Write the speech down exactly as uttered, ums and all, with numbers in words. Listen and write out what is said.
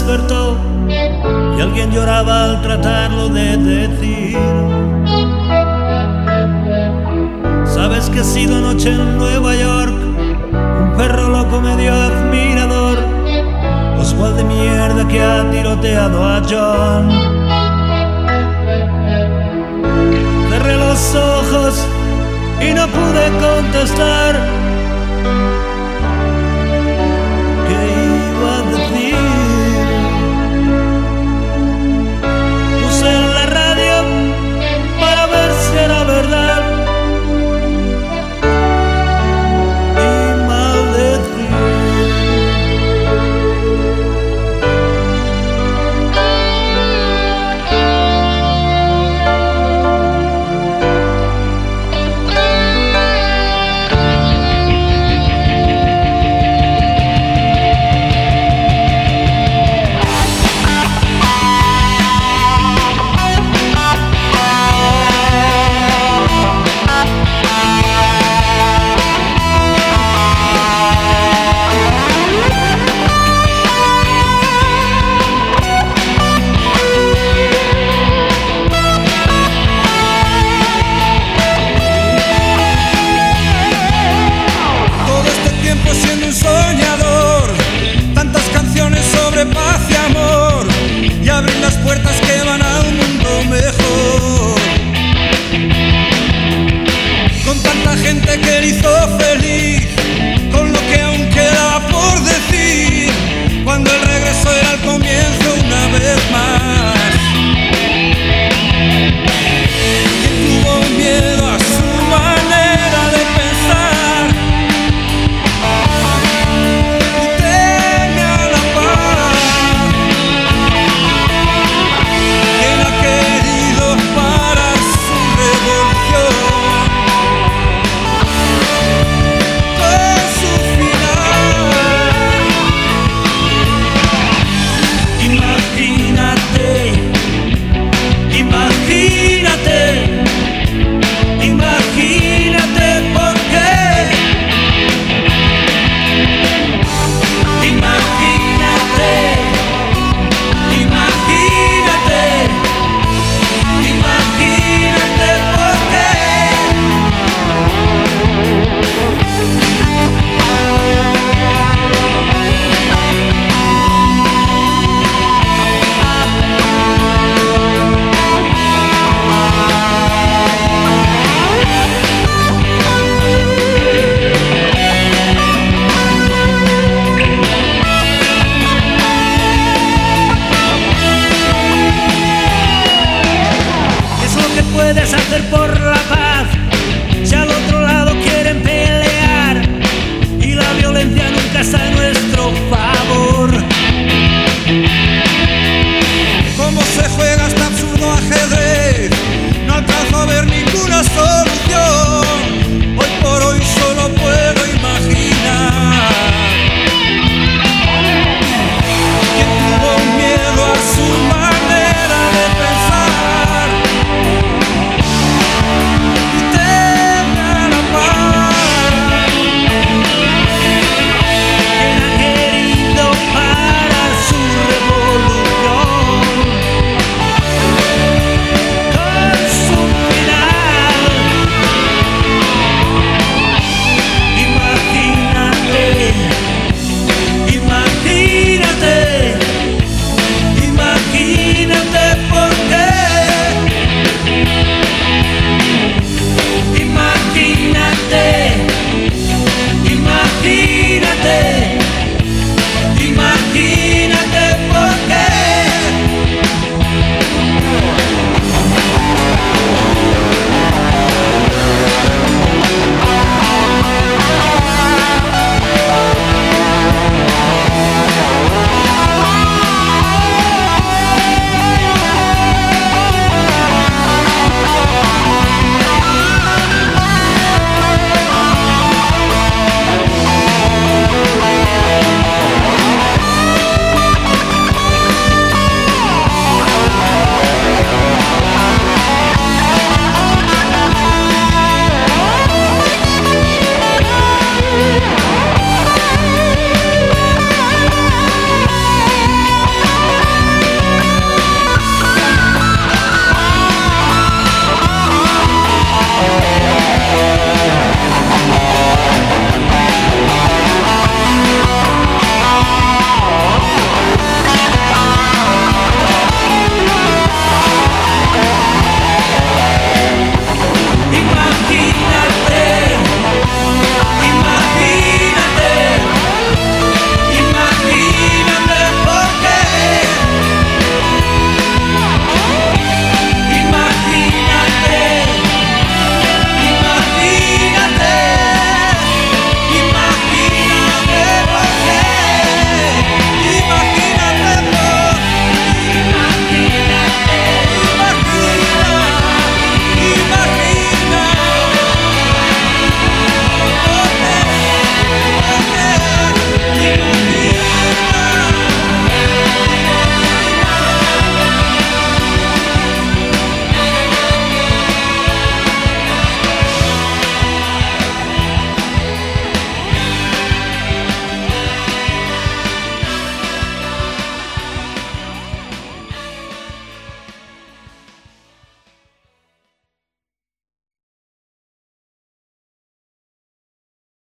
despertó y alguien lloraba al tratarlo de decir. Sabes que he sido anoche en Nueva York, un perro loco medio admirador, Oswald de mierda que ha tiroteado a John. Cerré los ojos y no pude contestar. ¿Qué iba a decir? Puse en la radio para ver si era verdad y maldecir. Siendo un soñador, tantas canciones sobre paz y amor, y abrir las puertas que van a un mundo mejor. Con tanta gente que le hizo feliz, con lo que aún queda por decir, cuando el regreso era el comienzo